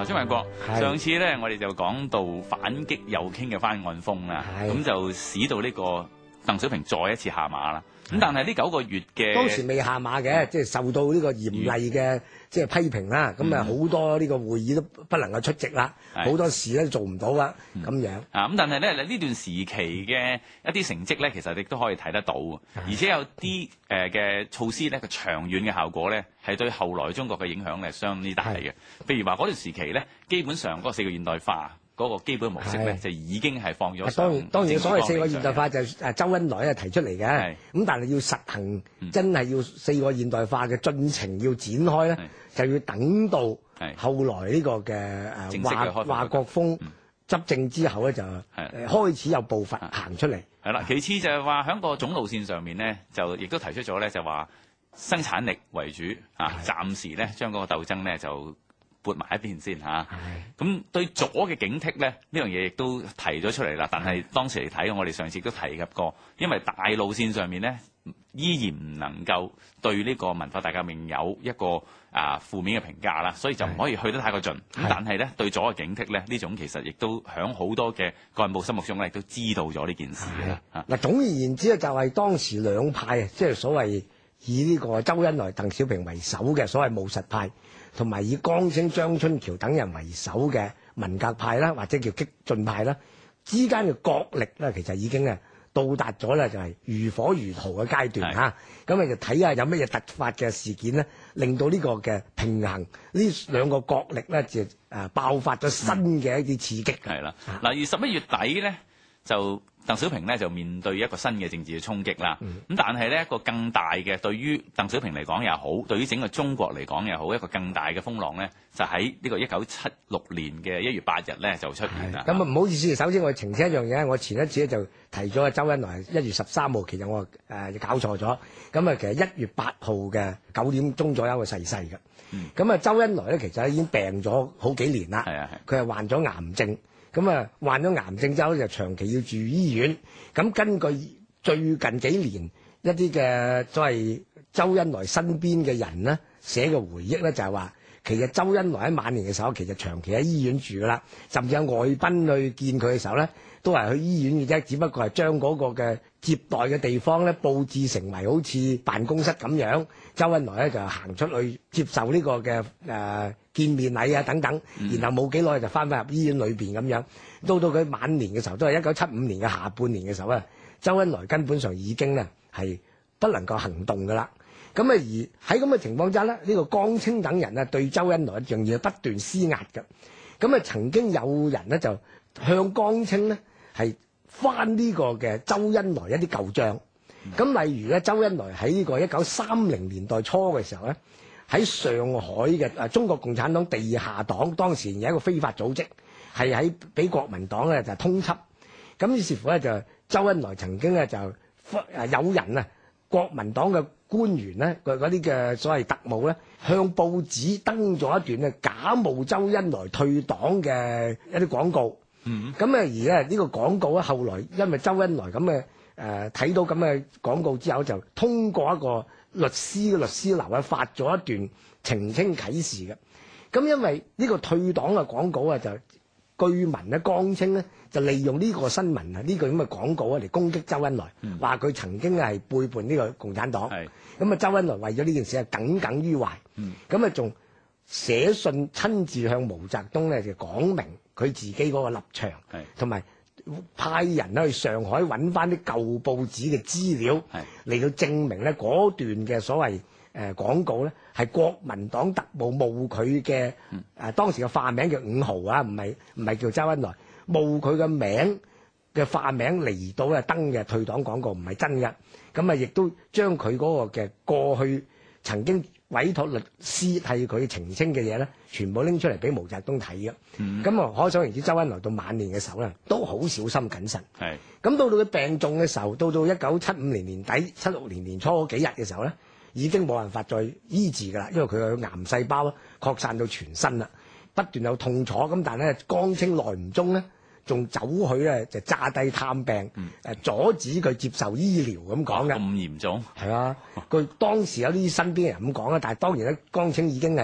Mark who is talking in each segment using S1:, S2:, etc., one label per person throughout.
S1: 張文國，上次咧我哋就講到反擊右傾嘅翻案風啦，咁就使到呢個鄧小平再一次下馬啦。咁但係呢9個月嘅
S2: 當時未下馬嘅，即係受到呢個嚴厲嘅即係批評啦。咁啊好多呢個會議都不能夠出席啦，好多事咧做唔到啦，咁樣。
S1: 咁但係咧呢段時期嘅一啲成績咧，其實亦都可以睇得到，而且有啲嘅措施咧，個長遠嘅效果咧，係對後來中國嘅影響咧相當之大嘅。譬如話嗰段時期咧，基本上嗰個4個現代化嗰個基本模式咧，就已經係放咗上。
S2: 當然所謂4個現代化就係周恩來提出嚟嘅，咁但係要實行真係要4個現代化嘅進程要展開咧，就要等到後來呢個嘅華國鋒執政之後咧，就開始有步伐行出嚟。
S1: 係啦，其次就係話喺個總路線上面咧，就亦都提出咗咧，就話生產力為主暫時咧將嗰個鬥爭咧就撥埋一邊先嚇。咁對左嘅警惕咧，呢樣嘢亦都提咗出嚟啦。但係當時嚟睇，我哋上次都提及過，因為大路線上面咧依然唔能夠對呢個文化大革命有一個負面嘅評價啦，所以就唔可以去得太過盡。咁但係咧對左嘅警惕咧，呢種其實亦都響好多嘅幹部心目中咧，亦都知道咗呢件事嘅。
S2: 嗱，總而言之咧，就係當時兩派即係所謂以呢個周恩來、鄧小平為首嘅所謂務實派，同埋以江青、張春橋等人為首嘅文革派啦，或者叫激進派啦，之間嘅角力咧，其實已經到達咗咧，就係如火如荼嘅階段嚇。咁就睇下有乜嘢突發嘅事件咧，令到呢個嘅平衡呢兩個角力咧，就爆發咗新嘅一啲刺激。
S1: 係啦，嗱，而11月底咧就鄧小平咧就面對一個新嘅政治嘅衝擊啦。咁但係咧一個更大嘅，對於鄧小平嚟講又好，對於整個中國嚟講又好，一個更大嘅風浪咧，就喺呢個1976年嘅1月8日咧就出現啦。
S2: 咁唔好意思，首先我澄清一樣嘢，我前一次咧就提咗周恩來1月13號，其實我搞錯咗。咁其實1月8號嘅9點鐘左右嘅逝世嘅。咁周恩來咧其實已經病咗好幾年啦。佢係患咗癌症。咁患咗癌症之後就長期要住醫院。咁根據最近幾年一啲嘅所謂周恩來身邊嘅人咧寫嘅回憶咧，就係話其實周恩來喺晚年嘅時候，其實長期喺醫院住噶啦，甚至有外賓去見佢嘅時候咧，都係去醫院嘅啫，只不過係將嗰個嘅接待嘅地方咧佈置成為好似辦公室咁樣。周恩來咧就行出去接受呢個嘅見面禮啊等等，然後冇幾耐就翻入醫院裏邊咁樣。到佢晚年嘅時候，都係1975年嘅下半年嘅時候咧，周恩來根本上已經咧係不能夠行動噶啦。咁而喺咁嘅情況之下咧，呢個江青等人對周恩來仲要不斷施壓嘅。咁曾經有人咧就向江青咧係翻呢個嘅周恩來一啲舊帳。咁例如咧，周恩來喺呢個1930年代初嘅時候咧，喺上海嘅中國共產黨地下黨，當時有一個非法組織，係喺俾國民黨咧就通緝。咁於是乎咧就周恩來曾經咧就有人國民黨嘅官員咧，嗰啲嘅所謂特務咧，向報紙登咗一段假冒周恩來退黨嘅一啲廣告。咁而咧呢個廣告咧，後來因為周恩來咁嘅睇到咁嘅廣告之後，就通過一個律師樓發咗一段澄清啟事嘅。咁因為呢個退黨嘅廣告就據聞咧，江青咧就利用呢個新聞呢個咁嘅廣告嚟攻擊周恩來，話佢曾經係背叛呢個共產黨。咁周恩來為咗呢件事耿耿於懷。咁仲寫信親自向毛澤東咧就講明佢自己嗰個立場，同埋派人去上海揾翻啲舊報紙嘅資料嚟到證明咧嗰段嘅所謂廣告咧係國民黨特務冒佢嘅當時嘅化名叫5號啊，唔係叫周恩來，冒佢嘅名嘅化名嚟到登嘅退黨廣告，唔係真嘅。咁亦都將佢嗰個嘅過去曾經委託律師替佢澄清嘅嘢咧，全部拎出嚟俾毛澤東睇嘅。咁可想而知，周恩來到晚年嘅時候咧，都好小心謹慎。咁到佢病重嘅時候，到1975年年底、76年年初嗰幾日嘅時候咧，已經冇辦法再醫治㗎啦，因為佢嘅癌細胞擴散到全身啦，不斷有痛楚。咁但係咧，江青耐唔中咧，仲走去咧就詐帝探病，阻止佢接受醫療咁講嘅。咁
S1: 嚴重？
S2: 係啊，佢當時有啲身邊嘅人咁講啦，但係當然咧，江青已經係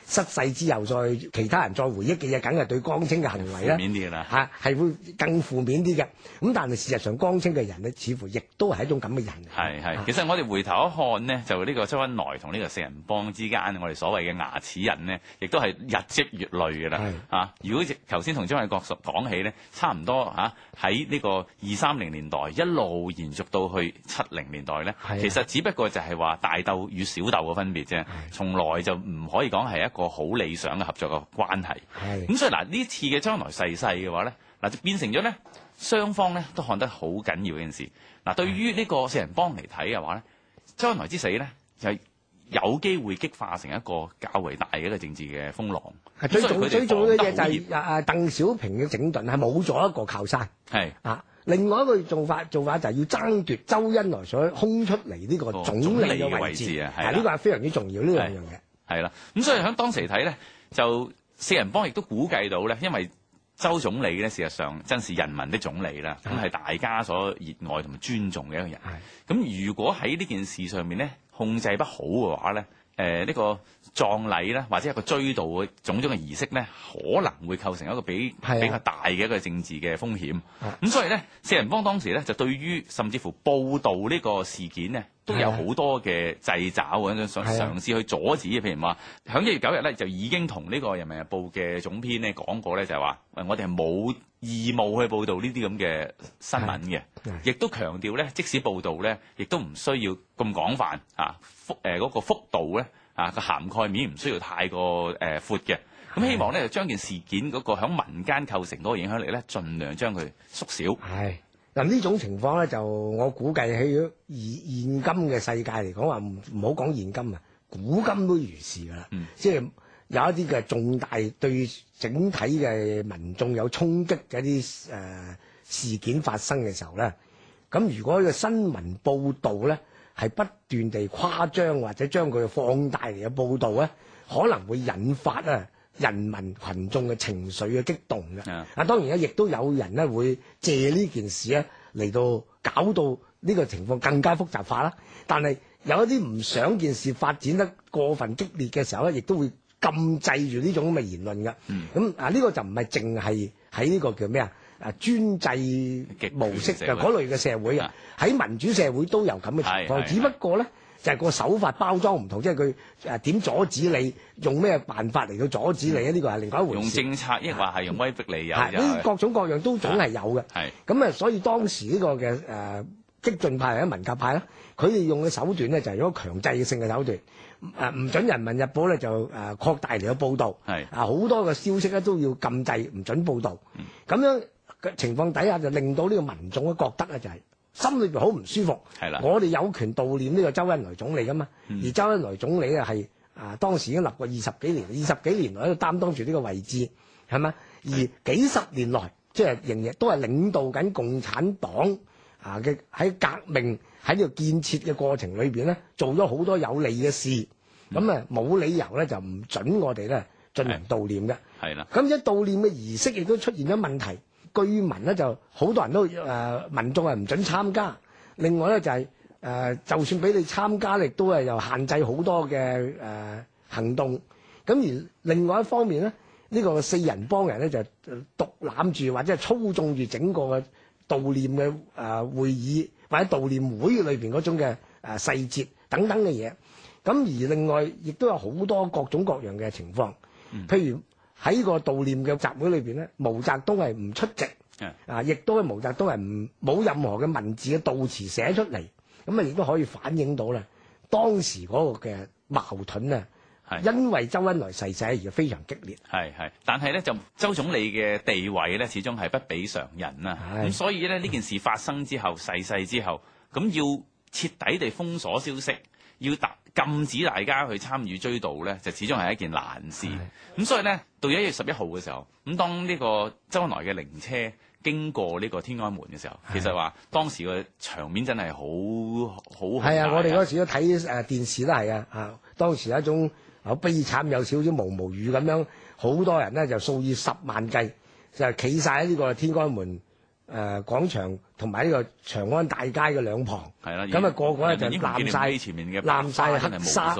S2: 失勢之後，再其他人再回憶嘅嘢，梗係對江青嘅行為咧
S1: 負面啲㗎啦
S2: 嚇係會更負面啲嘅。咁但係事實上，江青嘅人咧，似乎亦都係一種咁嘅人嚟。
S1: 係，其實我哋回頭一看呢，就呢個周恩來同呢個四人幫之間，我哋所謂嘅牙齒印呢，亦都係日積月累㗎啦。嚇，如果頭先同張衛國講起呢，差唔多嚇喺呢個2030年代一路延續到去70年代呢，其實只不過就係話大鬥與小鬥嘅分別啫，從來就唔可以講係一個好理想嘅合作嘅關係。咁所以嗱，呢次嘅周恩來逝世嘅話咧，嗱就變成咗咧雙方咧都看得好緊要嘅件事。嗱，對於呢個四人幫嚟睇嘅話咧，周恩來之死咧就係有機會激化成一個較為大嘅一個政治嘅風浪。
S2: 最重要嘅嘢就係鄧小平嘅整頓係冇咗一個靠山。
S1: 係
S2: 啊，另外一個做法就係要爭奪周恩來所空出嚟呢個總理嘅位置啊，呢個係非常之重要呢兩樣嘢。
S1: 係啦，咁所以喺當時嚟睇咧，就四人幫亦都估計到咧，因為周總理咧事實上真是人民的總理啦，咁係大家所熱愛同埋尊重嘅一個人。咁如果喺呢件事上面咧控制不好嘅話咧，呢個葬禮咧或者一個追悼嘅種種嘅儀式咧，可能會構成一個比較大嘅一個政治嘅風險。咁所以咧，四人幫當時咧就對於甚至乎報導呢個事件呢，都有好多嘅掣肘咁想嘗試去阻止。譬如話，響1月9日咧就已經同呢個《人民日報》嘅總編咧講過咧，就係話我哋係冇義務去報導呢啲咁嘅新聞嘅，亦都強調咧，即使報導咧，亦都唔需要咁廣泛嗰個幅度咧個涵蓋面唔需要太過闊嘅。咁希望咧就將件事件嗰個響民間構成嗰個影響力咧，盡量將佢縮小。
S2: 嗱，呢種情況咧，就我估計喺現今嘅世界嚟講話，唔好講現今啊，古今都如是噶啦。即係有一啲嘅重大對整體嘅民眾有衝擊嘅一啲事件發生嘅時候咧，咁如果個新聞報導咧係不斷地誇張或者將佢放大嚟嘅報導咧，可能會引發人民群眾嘅情緒嘅激動嘅。當然咧，亦都有人咧會借呢件事咧嚟到搞到呢個情況更加複雜化啦。但係有一啲唔想件事發展得過分激烈嘅時候咧，亦都會禁制住呢種咁嘅言論嘅。咁呢個就唔係淨係喺呢個叫咩專制模式嘅嗰類嘅社會啊，喺民主社會都有咁嘅情況，只不過咧就係個手法包裝唔同，即係佢點阻止你，用咩辦法嚟到阻止你咧？呢個係另外一回事。用
S1: 政策抑或係用威逼利誘，
S2: 呢各種各樣都總係有嘅。咁所以當時呢個嘅激進派或者文革派咧，佢哋用嘅手段咧就係一個強制性嘅手段，唔準《人民日報》咧就擴大嚟嘅報導，好多嘅消息咧都要禁制，唔準報導。咁樣嘅情況底下，就令到呢個民眾咧覺得咧就係心裏邊好唔舒服。我哋有權悼念呢個周恩來總理噶嘛，而周恩來總理咧係當時已經立過20幾年，20幾年來都擔當住呢個位置，係嘛？而幾十年來，即係仍然都係領導緊共產黨嘅喺革命喺呢個建設嘅過程裏邊咧，做咗好多有利嘅事。咁冇理由咧就唔準我哋咧進行悼念嘅。咁一悼念嘅儀式亦都出現咗問題。據聞咧就好多人都民眾係唔準參加，另外咧就係就算俾你參加，亦都係又限制好多嘅行動。咁而另外一方面咧，呢個四人幫人咧就獨攬住或者係操縱住整個嘅悼念嘅會議或者悼念會裏邊嗰種嘅細節等等嘅嘢。咁而另外亦都有好多各種各樣嘅情況，譬如喺個悼念嘅集會裏邊咧，毛澤東係唔出席，亦都係毛澤東係冇任何嘅文字嘅悼詞寫出嚟，咁亦都可以反映到咧當時嗰個嘅矛盾啊，因為周恩來逝世而非常激烈。但係咧就周總理嘅地位咧，始終係不比常人啊。咁所以咧呢件事發生之後，逝世之後，咁要徹底地封鎖消息，要禁止大家去參與追悼咧，就始終係一件難事。咁所以咧，到1月11號嘅時候，咁當呢個周恩來嘅靈車經過呢個天安門嘅時候，其實話當時個場面真係好我哋嗰時都睇電視都係當時一種好悲慘，有少少毛毛雨咁樣，好多人咧就數以10萬計就企晒喺呢個天安門廣場同埋呢個長安大街嘅兩旁，咁個個咧就攬晒黑紗，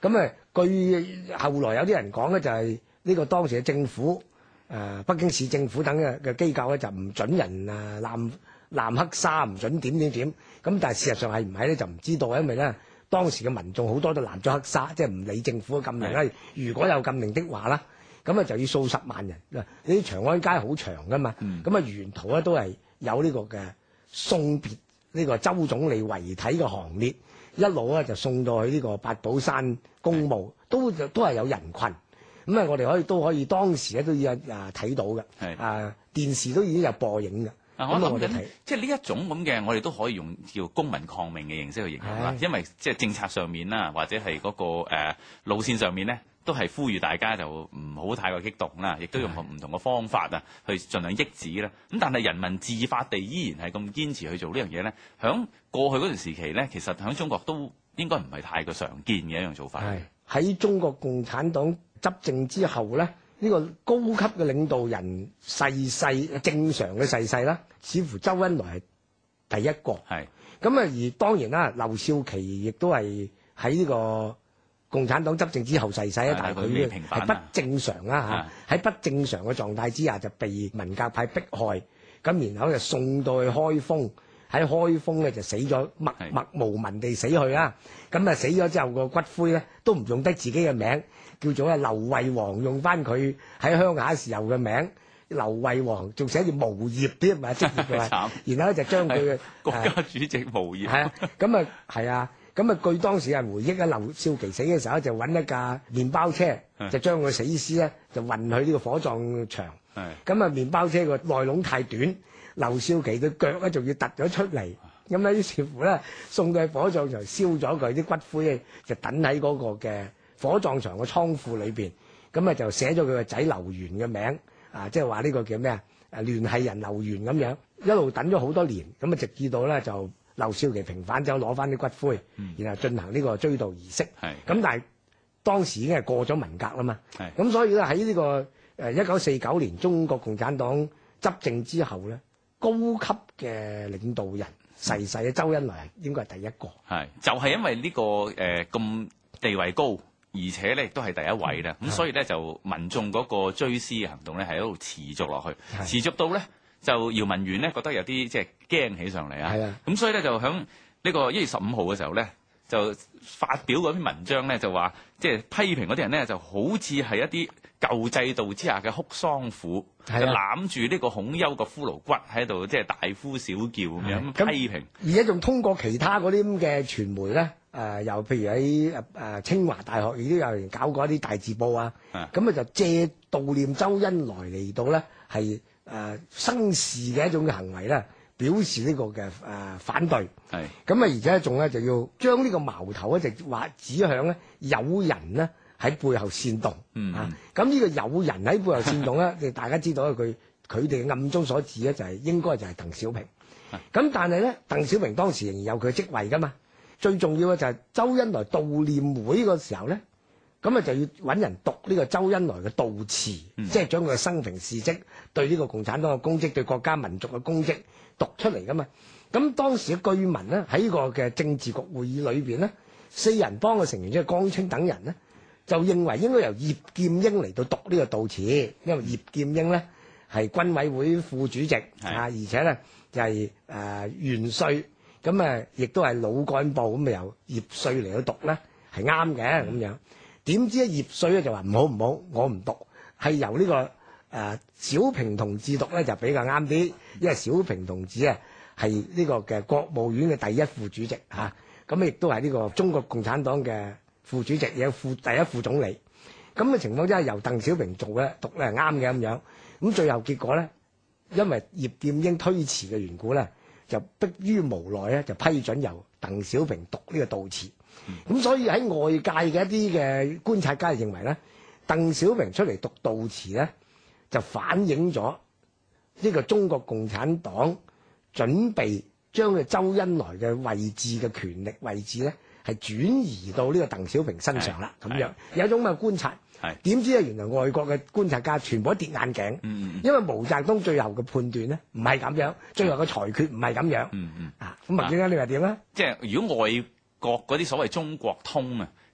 S2: 咁據後來有啲人講咧，就係呢個當時嘅政府北京市政府等嘅機構咧，就唔準人濫黑沙，唔準點。咁但係事實上係唔係咧，就唔知道，因為咧當時嘅民眾好多都濫咗黑沙，即係唔理政府嘅禁令啦。如果有禁令的話啦，咁啊就要數十萬人。呢啲長安街好長噶嘛，咁沿途咧都係有呢個嘅送別呢個周總理遺體嘅行列，一路咧就送到去呢個八寶山公墓，都係有人群。咁我哋都可以當時咧都要睇到嘅，電視都已經有播映嘅。
S1: 我諗緊，即係呢一種咁嘅，我哋都可以用叫公民抗命嘅形式去形容啦。因為即係政策上面啦，或者係嗰個路線上面咧，都係呼籲大家就唔好太過激動啦，亦都用唔同嘅方法去盡量抑止啦。咁但係人民自發地依然係咁堅持去做呢樣嘢咧，響過去嗰段時期咧，其實響中國都應該唔係太過常見嘅一樣做法。
S2: 喺中國共產黨執政之後咧，呢個高級嘅領導人逝世，正常嘅逝世啦，似乎周恩來係第一個。咁而當然啦，劉少奇亦都係喺呢個共產黨執政之後逝世啦，但係佢係不正常啦喺不正常嘅狀態之下就被文革派迫害，咁然後就送到去開封，喺開封咧就死咗，默無聞地死去啦。咁死咗之後個骨灰咧都唔用得自己嘅名，叫做劉惠王，用翻佢喺鄉下時候嘅名。劉惠王仲寫住無業添嘛，職業嘅，然後咧就將佢嘅
S1: 國家主席無業。
S2: 據當時人回憶咧，劉少奇死嘅時候就揾一架麵包車，就將佢死屍咧就運去呢個火葬場。麵包車個內籠太短，劉少奇對腳咧仲要突咗出嚟，咁咧於是乎咧送到去火葬場燒咗佢，啲骨灰咧就等喺嗰個嘅火葬場嘅倉庫裏邊，就寫咗佢個仔劉源嘅名，即係話呢個叫咩聯繫人劉源咁樣，一路等咗好多年，直至到咧就劉少奇平反之後攞翻啲骨灰，然後進行呢個追悼儀式。咁但係當時已經係過咗文革啦嘛，咁所以咧喺呢個1949年中國共產黨執政之後咧，高級嘅領導人逝世嘅周恩來應該係第一個。
S1: 就係因為呢個咁地位高，而且咧亦都係第一位啦。咁所以咧就民眾嗰個追思嘅行動咧係喺度持續落去，持續到咧就姚文元咧覺得有啲即係驚起上嚟啊。咁所以咧就響呢個1月15號嘅時候咧，就發表嗰篇文章咧，就話即係批評嗰啲人咧就好似係一啲舊制度之下嘅哭喪婦，就攬住呢個孔丘個骷髏骨喺度，即係大呼小叫咁樣批評。
S2: 而且仲通過其他嗰啲咁嘅傳媒咧，又譬如喺清華大學亦都有人搞過一啲大字報啊，咁就借悼念周恩來嚟到咧係生事嘅一種嘅行為咧，表示呢個嘅反對。而且仲咧就要將呢個矛頭咧就話指向咧有人呢喺背後煽動。咁呢個有人喺背後煽動咧，大家知道佢哋暗中所指咧就係應該就係鄧小平。咁但係咧，鄧小平當時仍然有佢職位噶嘛。最重要嘅就係周恩來悼念會個時候咧，就要揾人讀呢個周恩來嘅悼詞，即係將佢嘅生平事蹟、對呢個共產黨嘅功績、對國家民族嘅功績讀出嚟噶嘛。咁當時嘅據聞咧，喺呢個嘅政治局會議裏邊咧，4人幫嘅成員即係江青等人咧，就認為應該由葉劍英嚟到讀呢個悼詞，因為葉劍英咧係軍委會副主席而且咧就係元帥，亦都係老幹部，咁由葉帥嚟到讀咧係啱嘅咁樣。點知葉帥咧就話唔好，我唔讀，係由呢個小平同志讀咧就比較啱啲，因為小平同志係呢個嘅國務院嘅第一副主席亦都係呢個中國共產黨嘅副主席，有第一副總理。咁嘅情況之下，由鄧小平讀咧係啱嘅咁樣。咁最後結果咧，因為葉劍英推辭嘅緣故咧，就迫於無奈咧，就批准由鄧小平讀呢個悼詞。咁所以喺外界嘅一啲嘅觀察家認為咧，鄧小平出嚟讀悼詞咧，就反映咗呢個中國共產黨準備將佢周恩來嘅位置嘅權力位置咧，係轉移到呢個鄧小平身上啦。咁樣有一種咁嘅觀察。點知咧，原來外國嘅觀察家全部都跌眼鏡，因為毛澤東最後嘅判斷咧唔係咁樣，最後嘅裁決唔係咁樣。咁麥先生你話點咧？
S1: 即係如果外國嗰啲所謂中國通啊，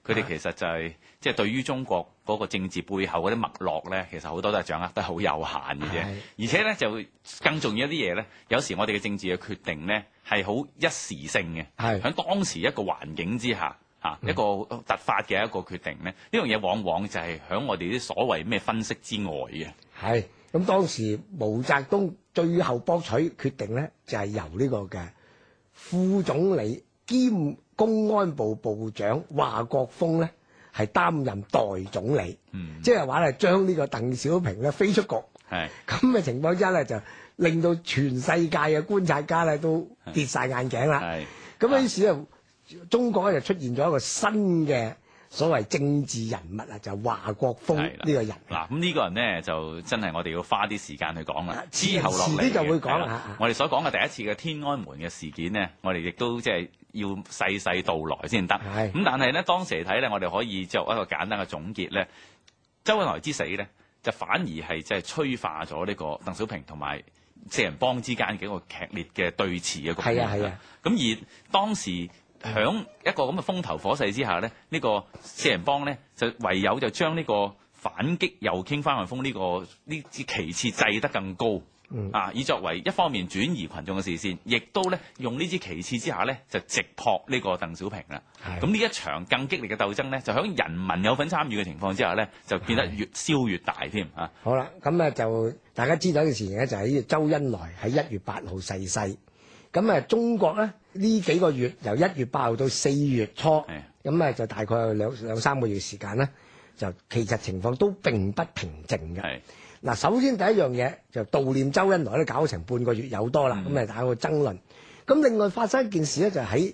S1: 佢哋其實就係即係對於中國嗰個政治背後嗰啲脈絡咧，其實好多都係掌握得好有限嘅啫。而且咧就更重要一啲嘢咧，有時我哋嘅政治嘅決定咧係好一時性嘅，喺當時一個環境之下。一個突發嘅一個決定咧，呢樣嘢往往就係喺我哋啲所謂咩分析之外嘅。
S2: 係咁，當時毛澤東最後博取決定咧，就係由呢個嘅副總理兼公安部部長華國鋒咧，係擔任代總理。即係話咧，將呢個鄧小平咧飛出局。咁嘅情況之下咧，就令到全世界嘅觀察家咧都跌晒眼鏡啦。咁於是咧。中國咧就出現咗一個新嘅所謂政治人物啊，就華國鋒呢個人。
S1: 嗱，咁呢個人咧就真係我哋要花啲時間去講啦。之後落嚟
S2: 遲啲就會講啦。
S1: 我哋所講嘅第一次嘅天安門嘅事件呢，我哋亦都即係要細細道來先得。咁但係呢，當時嚟睇咧，我哋可以作一個簡單嘅總結咧，周恩來之死咧，就反而係即係催化咗呢個鄧小平同埋四人幫之間嘅一個劇烈嘅對峙嘅局面。咁而當時響一個咁嘅風頭火勢之下咧，呢個四人幫咧就唯有就將呢個反擊右傾翻雲風呢支旗幟制得更高，以作為一方面轉移群眾嘅視線，亦都咧用呢支旗幟之下咧就直撲呢個鄧小平啦。咁呢一場更激烈嘅鬥爭咧，就響人民有份參與嘅情況之下咧，就變得越燒越大添啊！
S2: 好啦，咁啊就大家知道嘅事情咧，就係呢個周恩來喺1月8號逝世。咁啊，中國咧呢幾個月由1月8號到4月初，咁啊就大概有兩三個月時間咧，就其實情況都並不平靜嘅。嗱，首先第一樣嘢就悼念周恩來咧，搞成半個月有多啦，咁啊打個爭論。咁另外發生一件事咧，就喺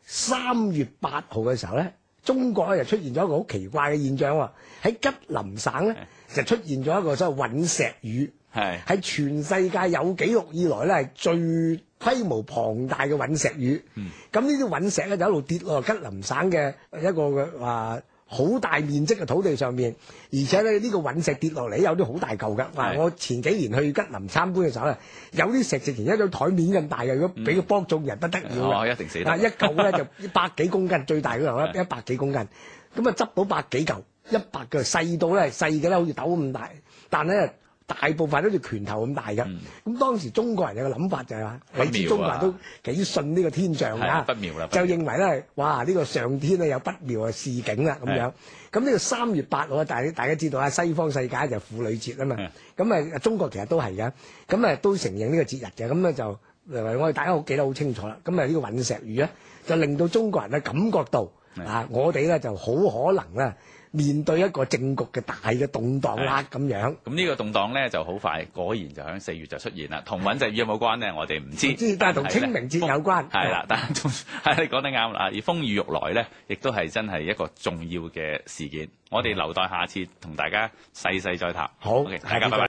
S2: 3月8號嘅時候咧，中國咧就出現咗一個好奇怪嘅現象喎，喺吉林省咧就出現咗一個所謂隕石雨，係全世界有紀錄以來咧係最規模龐大嘅隕石雨。咁呢啲隕石咧就一路跌落吉林省嘅一個嘅好大面積嘅土地上面，而且咧呢個隕石跌落嚟有啲好大嚿㗎。我前幾年去吉林參觀嘅時候咧，有啲石直情一張台面咁大嘅，如果俾個波中人不得了
S1: 一定死得。
S2: 一嚿咧就100幾公斤，最大嗰嚿咧100幾公斤，咁啊執到100幾嚿，100嘅細到咧細嘅咧好似豆咁大，但咧大部分都好似拳頭咁大嘅。咁當時中國人有個諗法就係話，你知中國人都幾信呢個天象㗎，
S1: 不妙啦，
S2: 就認為咧，哇！呢個上天咧有不妙嘅示警啦咁樣。咁呢個3月8號，大家知道啊，西方世界就婦女節啊嘛。咁中國其實都係嘅，咁都承認呢個節日嘅。咁咧就我哋大家記得好清楚啦。咁呢個隕石雨咧，就令到中國人咧感覺到我哋咧就好可能咧面對一個政局嘅大嘅動盪啦咁樣。
S1: 咁呢個動盪咧就好快，果然就喺4月就出現啦。同隕石雨有冇關呢？我哋唔知。
S2: 但係同清明節有關。
S1: 係啦，但係你講得啱啦。而風雨欲來咧，亦都係真係一個重要嘅事件。我哋留待下次同大家細細再談。
S2: 好，
S1: 大家拜拜。